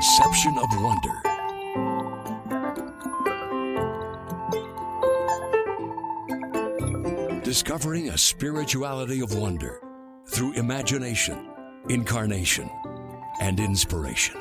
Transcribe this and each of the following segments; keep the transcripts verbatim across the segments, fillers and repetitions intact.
Inception of Wonder. Discovering a spirituality of wonder through imagination, incarnation, and inspiration.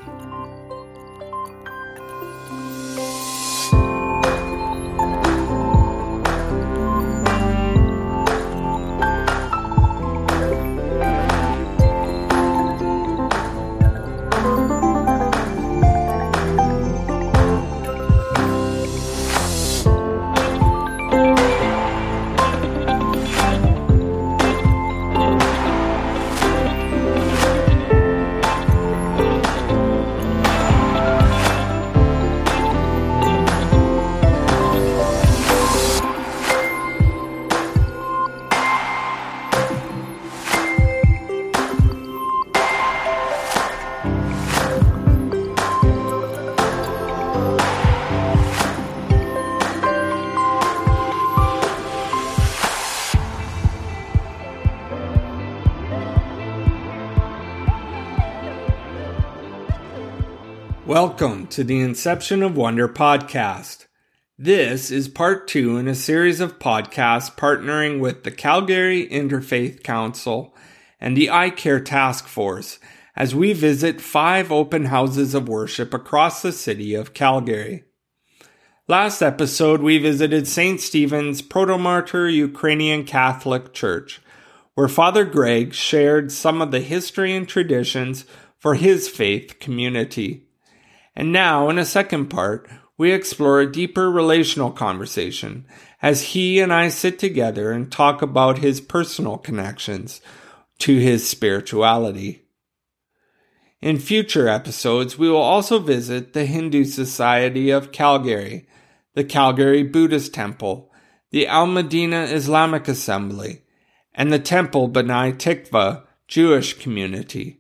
Welcome to the Inception of Wonder podcast. This is part two in a series of podcasts partnering with the Calgary Interfaith Council and the iCare Task Force as we visit five open houses of worship across the city of Calgary. Last episode, we visited Saint Stephen's Protomartyr Ukrainian Catholic Church, where Father Greg shared some of the history and traditions for his faith community. And now, in a second part, we explore a deeper relational conversation as he and I sit together and talk about his personal connections to his spirituality. In future episodes, we will also visit the Hindu Society of Calgary, the Calgary Buddhist Temple, the Al-Madina Islamic Assembly, and the Temple B'nai Tikva Jewish community.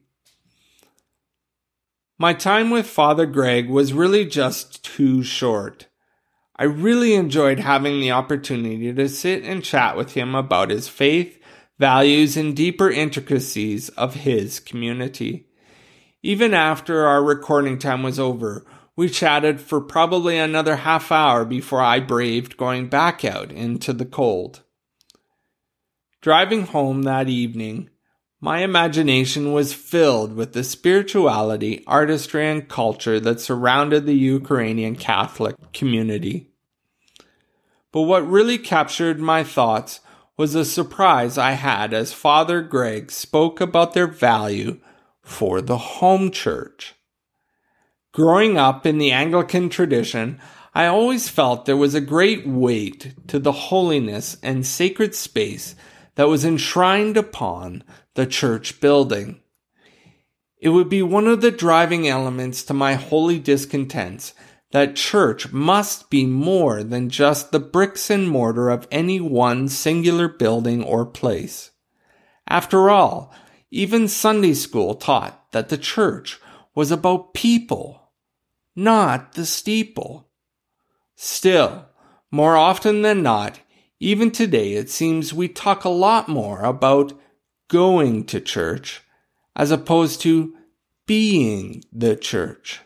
My time with Father Greg was really just too short. I really enjoyed having the opportunity to sit and chat with him about his faith, values, and deeper intricacies of his community. Even after our recording time was over, we chatted for probably another half hour before I braved going back out into the cold. Driving home that evening, my imagination was filled with the spirituality, artistry, and culture that surrounded the Ukrainian Catholic community. But what really captured my thoughts was the surprise I had as Father Greg spoke about their value for the home church. Growing up in the Anglican tradition, I always felt there was a great weight to the holiness and sacred space that was enshrined upon the church building. It would be one of the driving elements to my holy discontents that church must be more than just the bricks and mortar of any one singular building or place. After all, even Sunday school taught that the church was about people, not the steeple. Still, more often than not, even today it seems we talk a lot more about going to church as opposed to being the church.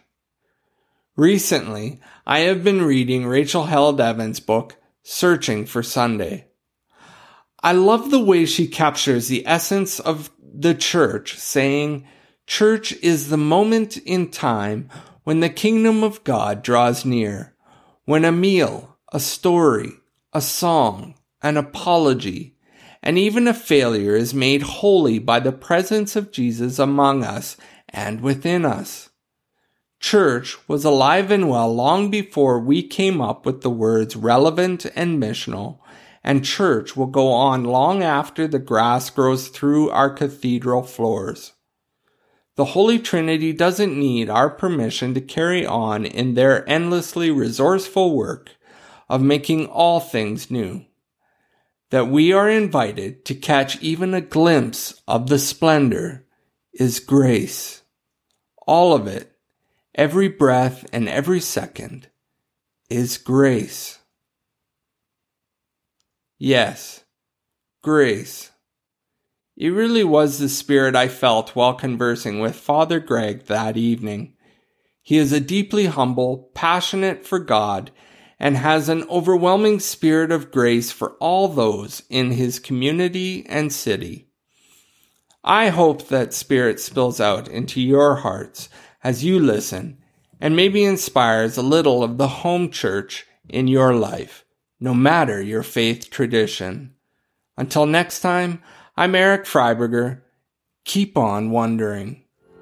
Recently, I have been reading Rachel Held Evans' book, Searching for Sunday. I love the way she captures the essence of the church, saying, "Church is the moment in time when the kingdom of God draws near, when a meal, a story, a song, an apology, and even a failure is made holy by the presence of Jesus among us and within us." Church was alive and well long before we came up with the words relevant and missional, and church will go on long after the grass grows through our cathedral floors. The Holy Trinity doesn't need our permission to carry on in their endlessly resourceful work of making all things new. That we are invited to catch even a glimpse of the splendor is grace. All of it, every breath and every second, is grace. Yes, grace. It really was the spirit I felt while conversing with Father Greg that evening. He is a deeply humble, passionate for God, and has an overwhelming spirit of grace for all those in his community and city. I hope that spirit spills out into your hearts as you listen and maybe inspires a little of the home church in your life, no matter your faith tradition. Until next time, I'm Eric Freiberger. Keep on wondering.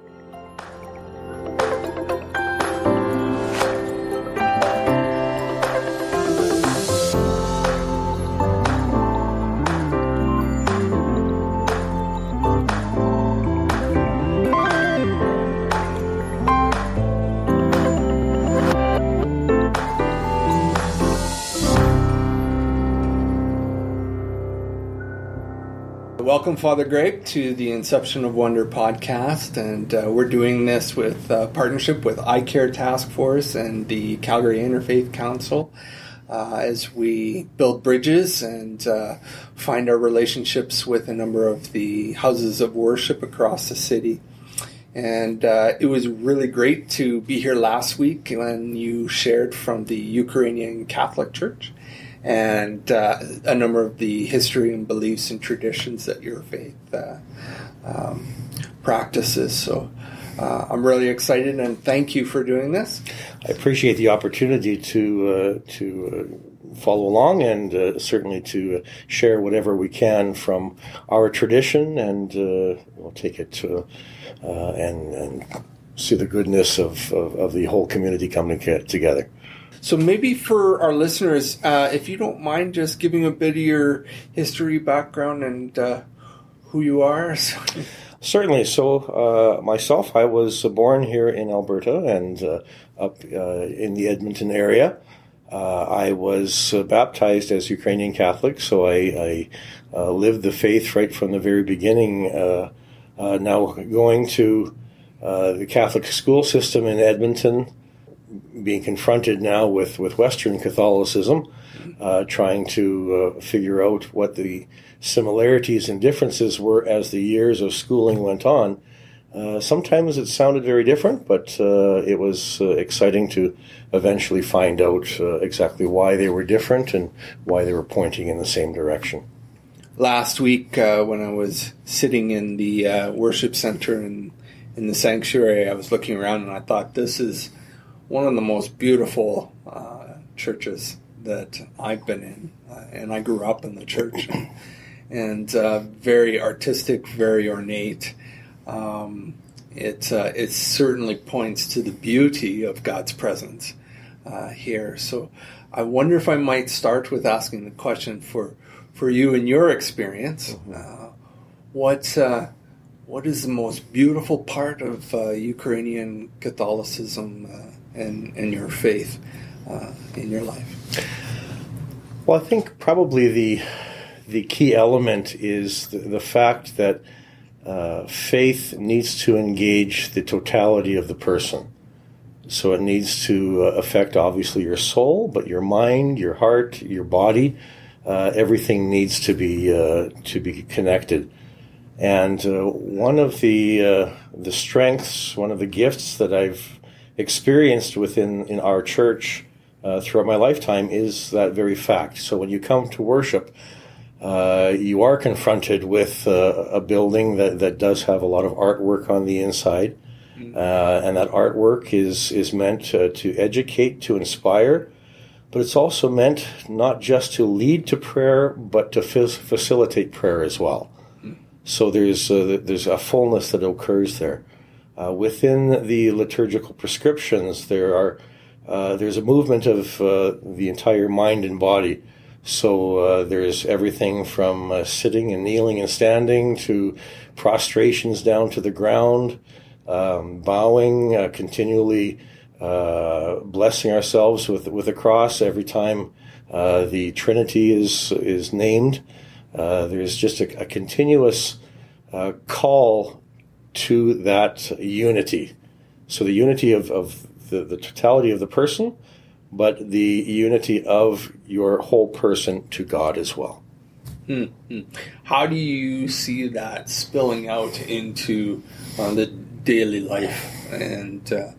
Welcome, Father Greg, to the Inception of Wonder podcast, and uh, we're doing this with uh, partnership with iCare Task Force and the Calgary Interfaith Council uh, as we build bridges and uh, find our relationships with a number of the houses of worship across the city. And uh, it was really great to be here last week when you shared from the Ukrainian Catholic Church and uh, a number of the history and beliefs and traditions that your faith uh, um, practices. So uh, I'm really excited, and thank you for doing this. I appreciate the opportunity to uh, to uh, follow along and uh, certainly to share whatever we can from our tradition, and uh, we'll take it to uh, and, and see the goodness of, of, of the whole community coming together. So maybe for our listeners, uh, if you don't mind just giving a bit of your history, background, and uh, who you are. Certainly. So uh, myself, I was born here in Alberta and uh, up uh, in the Edmonton area. Uh, I was uh, baptized as Ukrainian Catholic, so I, I uh, lived the faith right from the very beginning. Uh, uh, now going to uh, the Catholic school system in Edmonton, being confronted now with, with Western Catholicism, uh, trying to uh, figure out what the similarities and differences were as the years of schooling went on. Uh, sometimes it sounded very different, but uh, it was uh, exciting to eventually find out uh, exactly why they were different and why they were pointing in the same direction. Last week, uh, when I was sitting in the uh, worship center in, in the sanctuary, I was looking around and I thought, this is one of the most beautiful uh, churches that I've been in, uh, and I grew up in the church, and, and uh, very artistic, very ornate. Um, it uh, it certainly points to the beauty of God's presence uh, here. So I wonder if I might start with asking the question for for you and your experience. Mm-hmm. Uh, what uh, what is the most beautiful part of uh, Ukrainian Catholicism? Uh, And, and your faith uh, in your life? Well, I think probably the the key element is the, the fact that uh, faith needs to engage the totality of the person. So it needs to uh, affect, obviously, your soul, but your mind, your heart, your body, uh, everything needs to be uh, to be connected. And uh, one of the uh, the strengths, one of the gifts that I've experienced within in our church uh, throughout my lifetime is that very fact. So when you come to worship, uh, you are confronted with uh, a building that, that does have a lot of artwork on the inside, uh, and that artwork is is meant uh, to educate, to inspire, but it's also meant not just to lead to prayer, but to f- facilitate prayer as well. So there's uh, there's a fullness that occurs there. Uh, within the liturgical prescriptions, there are uh, there's a movement of uh, the entire mind and body. So uh, there's everything from uh, sitting and kneeling and standing to prostrations down to the ground, um, bowing, uh, continually uh, blessing ourselves with with a cross every time uh, the Trinity is is named. Uh, there's just a, a continuous uh, call to that unity. So the unity of, of the, the totality of the person, but the unity of your whole person to God as well. Mm-hmm. How do you see that spilling out into uh, the daily life and uh,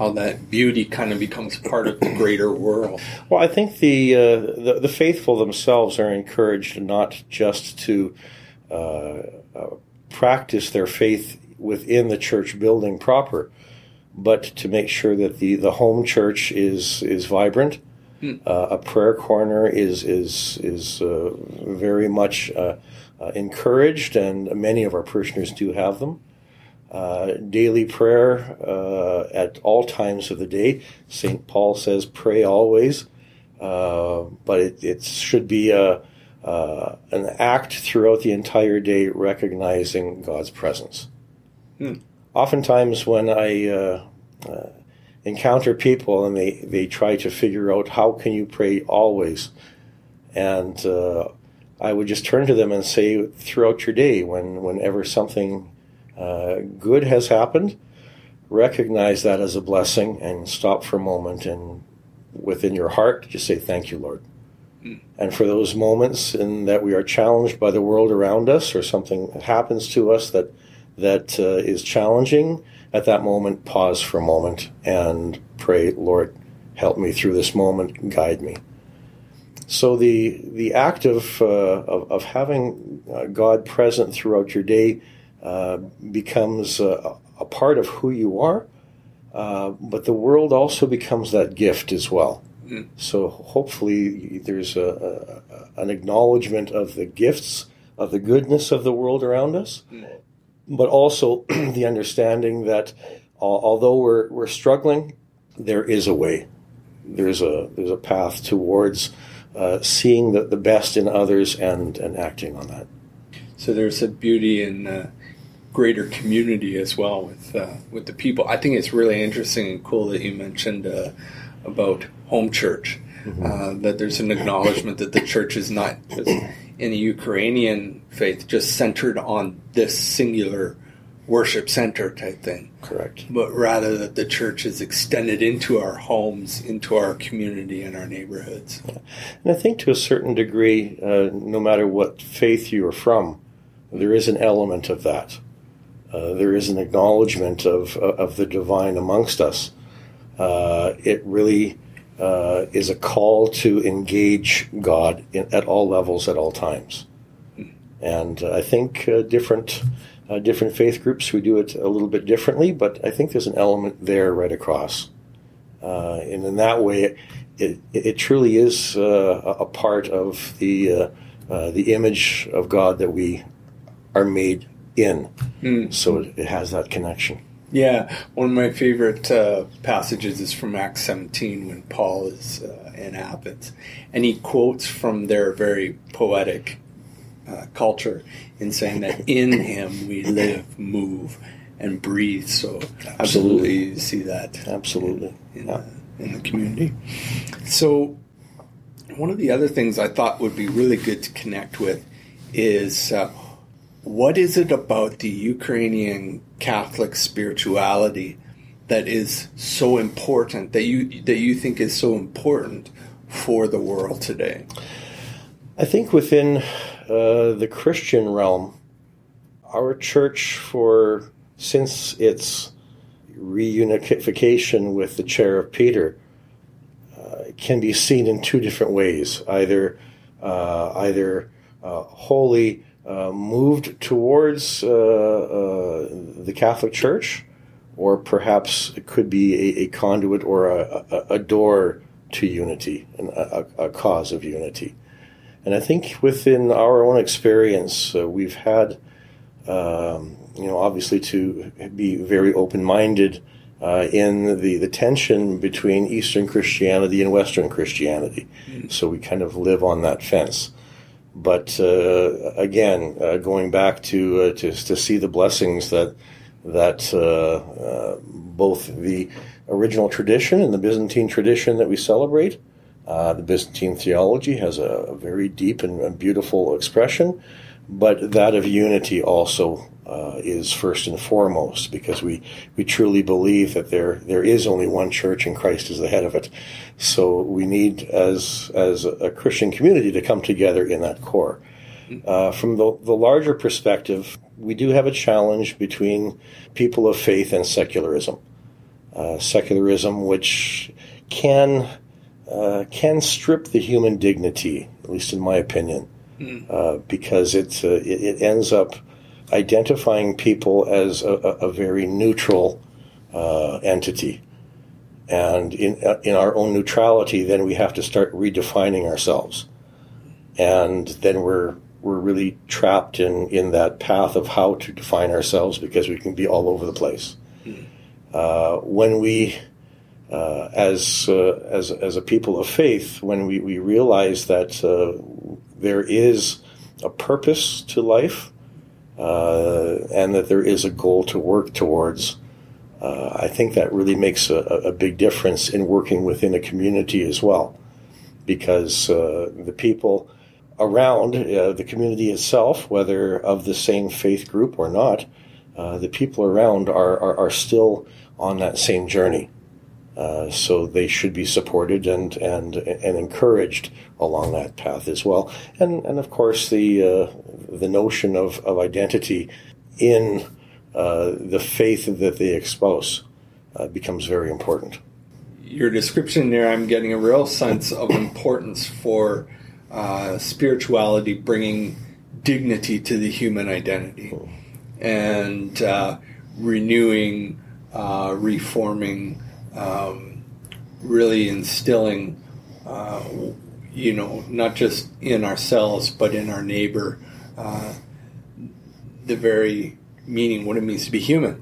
how that beauty kind of becomes part of the greater world. Well, I think the uh, the, the faithful themselves are encouraged not just to uh, uh, practice their faith within the church building proper, but to make sure that the, the home church is is vibrant. Hmm. Uh, a prayer corner is is is uh, very much uh, uh, encouraged, and many of our parishioners do have them. Uh, daily prayer uh, at all times of the day. Saint Paul says, "Pray always," uh, but it, it should be a uh, an act throughout the entire day, recognizing God's presence. Hmm. Oftentimes, when I uh, uh, encounter people and they, they try to figure out how can you pray always, and uh, I would just turn to them and say, throughout your day, when whenever something Uh, good has happened, recognize that as a blessing and stop for a moment, and within your heart just say, "Thank you, Lord." Mm. And for those moments in that we are challenged by the world around us, or something happens to us that that uh, is challenging, at that moment pause for a moment and pray, "Lord, help me through this moment, guide me." So the the act of uh, of, of having uh, God present throughout your day Uh, becomes uh, a part of who you are, uh, but the world also becomes that gift as well. Mm. So hopefully there's a, a, an acknowledgement of the gifts, of the goodness of the world around us, mm. but also the understanding that uh, although we're we're struggling, there is a way. There's a there's a path towards uh, seeing the, the best in others and, and acting on that. So there's a beauty in uh, greater community as well with uh, with the people. I think it's really interesting and cool that you mentioned uh, about home church, mm-hmm. uh, that there's an acknowledgement that the church is not, in the Ukrainian faith, just centered on this singular worship center type thing. Correct. But rather that the church is extended into our homes, into our community and our neighborhoods. Yeah. And I think to a certain degree, uh, no matter what faith you are from, there is an element of that. Uh, there is an acknowledgement of of the divine amongst us. Uh, it really uh, is a call to engage God in, at all levels, at all times. And uh, I think uh, different uh, different faith groups, we do it a little bit differently, but I think there's an element there right across. Uh, and in that way, it, it, it truly is uh, a part of the uh, uh, the image of God that we are made in. Mm. So it, it has that connection. Yeah, one of my favorite uh, passages is from Acts seventeen when Paul is uh, in Athens, and he quotes from their very poetic uh, culture in saying that in him we live, move, and breathe. So absolutely, absolutely you see that absolutely in, in, yeah. the, in the community. So one of the other things I thought would be really good to connect with is uh, what is it about the Ukrainian Catholic spirituality that is so important, that you that you think is so important for the world today? I think within uh, the Christian realm, our church, for since its reunification with the chair of Peter, uh, can be seen in two different ways. Either uh, either uh, wholly Uh, moved towards uh, uh, the Catholic Church, or perhaps it could be a, a conduit or a, a, a door to unity, and a, a cause of unity. And I think within our own experience, uh, we've had, um, you know, obviously to be very open-minded uh, in the, the tension between Eastern Christianity and Western Christianity. Mm. So we kind of live on that fence. But uh, again, uh, going back to, uh, to to see the blessings that that uh, uh, both the original tradition and the Byzantine tradition that we celebrate, uh, the Byzantine theology has a, a very deep and, and beautiful expression, but that of unity also uh, is first and foremost, because we, we truly believe that there there is only one church and Christ is the head of it. So we need, as as a Christian community, to come together in that core. Uh, from the, the larger perspective, we do have a challenge between people of faith and secularism. uh, secularism, which can uh, can strip the human dignity, at least in my opinion, mm. uh, because it, uh, it it ends up identifying people as a, a very neutral uh, entity. And in in our own neutrality, then we have to start redefining ourselves. And then we're we're really trapped in, in that path of how to define ourselves, because we can be all over the place. Mm. Uh, when we, uh, as uh, as as a people of faith, when we, we realize that uh, there is a purpose to life, uh, and that there is a goal to work towards, uh, I think that really makes a, a big difference in working within a community as well, because uh, the people around uh, the community itself, whether of the same faith group or not, uh, the people around are, are, are still on that same journey. Uh, so they should be supported and and and encouraged along that path as well. And and of course the uh, the notion of, of identity in uh, the faith that they espouse uh, becomes very important. Your description there, I'm getting a real sense of importance for Uh, spirituality bringing dignity to the human identity, and uh, renewing, uh, reforming, um, really instilling, uh, you know, not just in ourselves but in our neighbor, uh, the very meaning what it means to be human.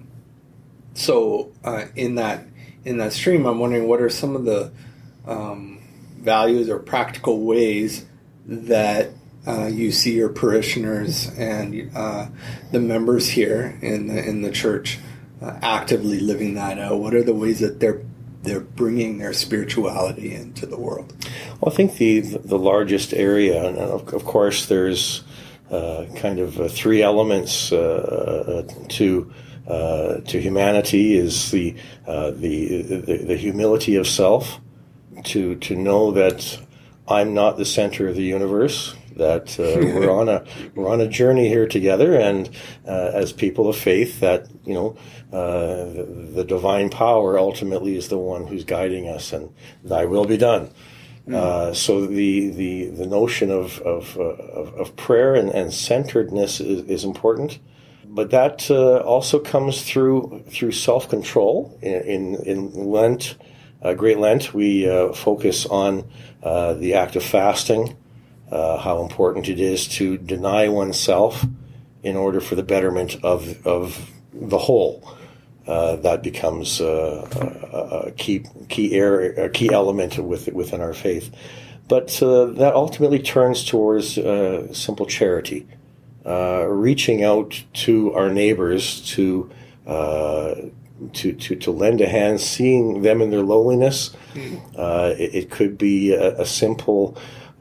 So, uh, in that in that stream, I'm wondering what are some of the um, values or practical ways that uh, you see your parishioners and uh, the members here in the, in the church uh, actively living that out? What are the ways that they're they're bringing their spirituality into the world? Well, I think the the largest area, and of, of course, there's uh, kind of uh, three elements uh, to uh, to humanity: is the, uh, the the the humility of self, to to know that I'm not the center of the universe, that uh, we're on a we're on a journey here together, and uh, as people of faith, that you know uh, the, the divine power ultimately is the one who's guiding us, and Thy will be done. Mm. Uh, so the the the notion of of uh, of, of prayer and, and centeredness is, is important, but that uh, also comes through through self control. In in, in Lent, uh, Great Lent, we uh, focus on Uh, the act of fasting, uh, how important it is to deny oneself in order for the betterment of of the whole. Uh, that becomes uh, a, a key key area, a key element with, within our faith. But uh, that ultimately turns towards uh, simple charity, uh, reaching out to our neighbors to. Uh, To, to, to lend a hand, seeing them in their lowliness. Uh, it, it could be a, a simple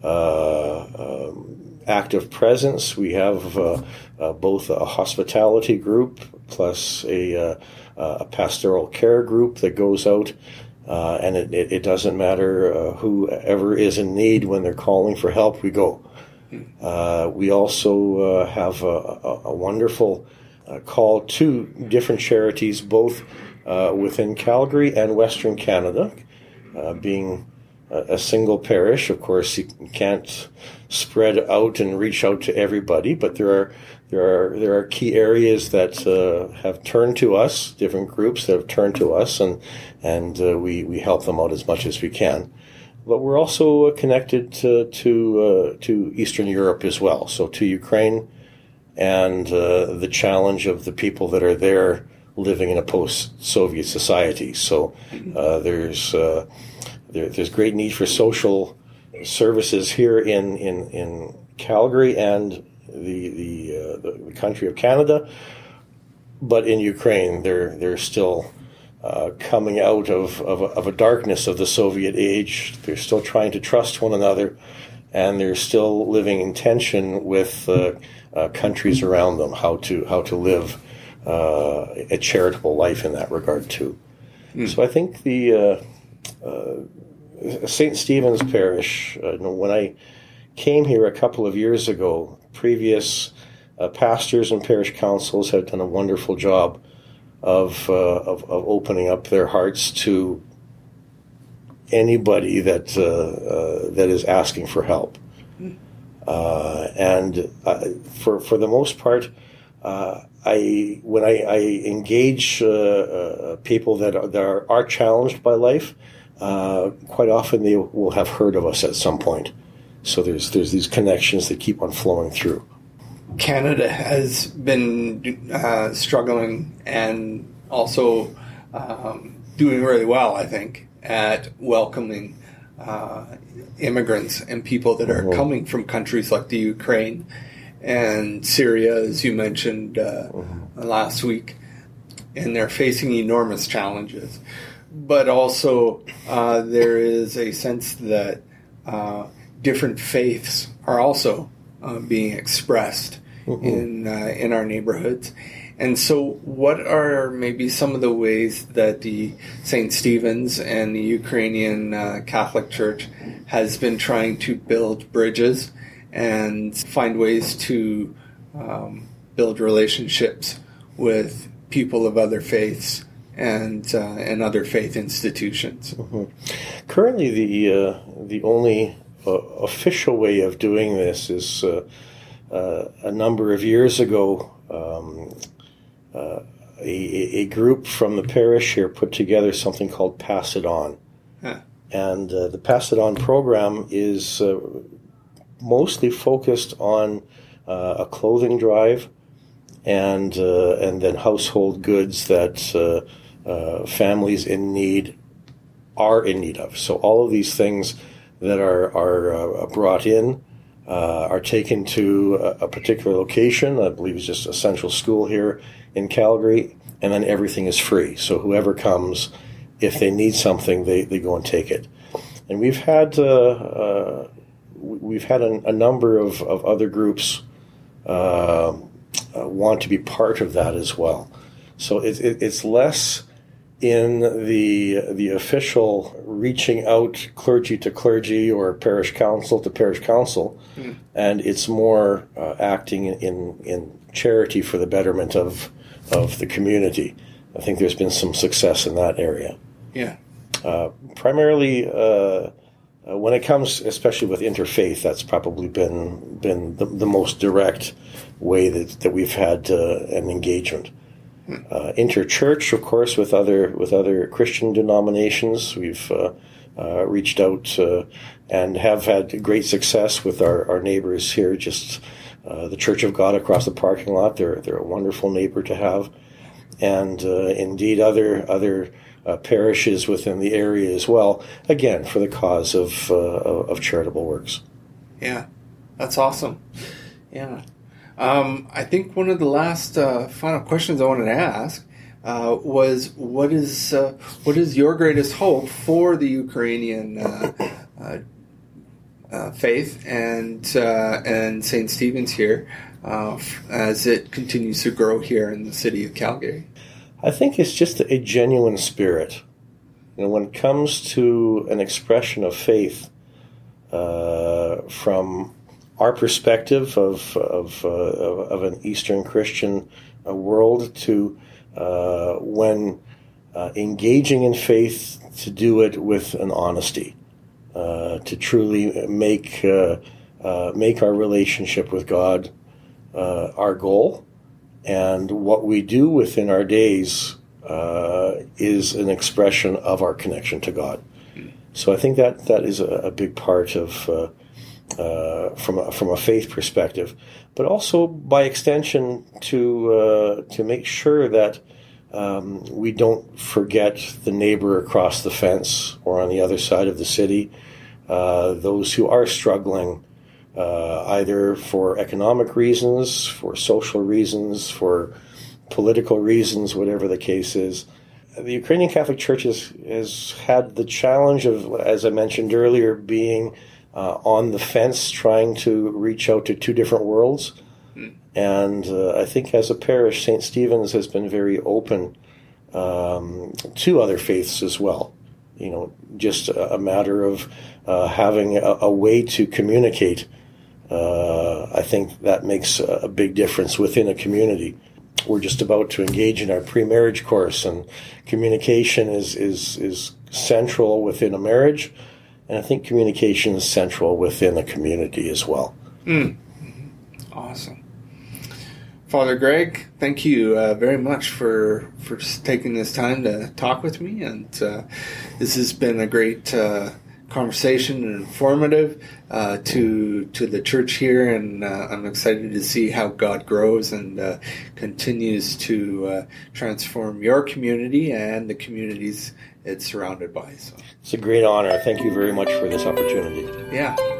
uh, um, act of presence. We have uh, uh, both a hospitality group plus a, uh, a pastoral care group that goes out, uh, and it, it, it doesn't matter uh, whoever is in need. When they're calling for help, we go. Uh, we also uh, have a, a, a wonderful Uh, call to different charities, both uh, within Calgary and Western Canada. Uh, being a, a single parish, of course, you can't spread out and reach out to everybody, but there are there are there are key areas that uh, have turned to us, different groups that have turned to us, and and uh, we we help them out as much as we can. But we're also connected to to, uh, to Eastern Europe as well, so to Ukraine. And uh, the challenge of the people that are there living in a post-Soviet society. So uh, there's uh, there, there's great need for social services here in in, in Calgary and the the, uh, the country of Canada, but in Ukraine they're they're still uh, coming out of of a, of a darkness of the Soviet age. They're still trying to trust one another, and they're still living in tension with Uh, Uh, countries around them, how to how to live uh, a charitable life in that regard too. Mm. So I think the uh, uh, Saint Stephen's Parish, uh, when I came here a couple of years ago, previous uh, pastors and parish councils had done a wonderful job of, uh, of of opening up their hearts to anybody that uh, uh, that is asking for help. Uh, and uh, for for the most part, uh, I when I, I engage uh, uh, people that are, that are, are challenged by life, uh, quite often they will have heard of us at some point. So there's there's these connections that keep on flowing through. Canada has been uh, struggling and also um, doing really well, I think, at welcoming uh, immigrants and people that are mm-hmm. coming from countries like the Ukraine and Syria, as you mentioned uh, mm-hmm. last week. And they're facing enormous challenges. But also uh, there is a sense that uh, different faiths are also uh, being expressed mm-hmm. in uh, in our neighborhoods. And so what are maybe some of the ways that the Saint Stephen's and the Ukrainian uh, Catholic Church has been trying to build bridges and find ways to um, build relationships with people of other faiths and uh, and other faith institutions? Mm-hmm. Currently, the uh, the only uh, official way of doing this is uh, uh, a number of years ago. Um, Uh, a, a group from the parish here put together something called Pass It On. Huh. And uh, the Pass It On program is uh, mostly focused on uh, a clothing drive and uh, and then household goods that uh, uh, families in need are in need of. So all of these things that are, are uh, brought in uh, are taken to a, a particular location. I believe it's just a central school here in Calgary, and then everything is free. So whoever comes, if they need something, they, they go and take it. And we've had uh, uh, we've had a, a number of, of other groups uh, uh, want to be part of that as well. So it, it, it's less in the the official reaching out clergy to clergy or parish council to parish council, mm. and it's more uh, acting in in charity for the betterment of of the community. I think there's been some success in that area. Yeah. Uh, primarily, uh, uh, when it comes, especially with interfaith, that's probably been been the, the most direct way that, that we've had uh, an engagement. Hmm. Uh, interchurch, of course, with other with other Christian denominations, we've uh, uh, reached out uh, and have had great success with our, our neighbors here. Just Uh, the Church of God across the parking lot, they're they're a wonderful neighbor to have, and uh, indeed other other uh, parishes within the area as well. Again, for the cause of uh, of charitable works. Yeah, that's awesome. Yeah, um, I think one of the last uh, final questions I wanted to ask uh, was what is uh, what is your greatest hope for the Ukrainian Uh, uh, Uh, faith and uh, and Saint Stephen's here uh, f- as it continues to grow here in the city of Calgary? I think it's just a genuine spirit. You know, when it comes to an expression of faith uh, from our perspective of of, uh, of an Eastern Christian uh, world, to uh, when uh, engaging in faith, to do it with an honesty. Uh, to truly make uh, uh, make our relationship with God uh, our goal, and what we do within our days uh, is an expression of our connection to God. So I think that that is a, a big part of uh, uh, from a, from a faith perspective, but also by extension to uh, to make sure that um, we don't forget the neighbor across the fence or on the other side of the city. Uh, those who are struggling, uh, either for economic reasons, for social reasons, for political reasons, whatever the case is. The Ukrainian Catholic Church has, has had the challenge of, as I mentioned earlier, being uh, on the fence, trying to reach out to two different worlds. Mm. And uh, I think as a parish, Saint Stephen's has been very open um, to other faiths as well. You know, just a, a matter of uh, having a, a way to communicate. Uh, I think that makes a, a big difference within a community. we're just about to engage in our pre-marriage course, and communication is, is, is central within a marriage, and I think communication is central within a community as well. Mm. Awesome. Father Greg, thank you uh, very much for for just taking this time to talk with me, and uh, this has been a great uh, conversation and informative uh, to to the church here, and uh, I'm excited to see how God grows and uh, continues to uh, transform your community and the communities it's surrounded by. So it's a great honor. Thank you very much for this opportunity. Yeah.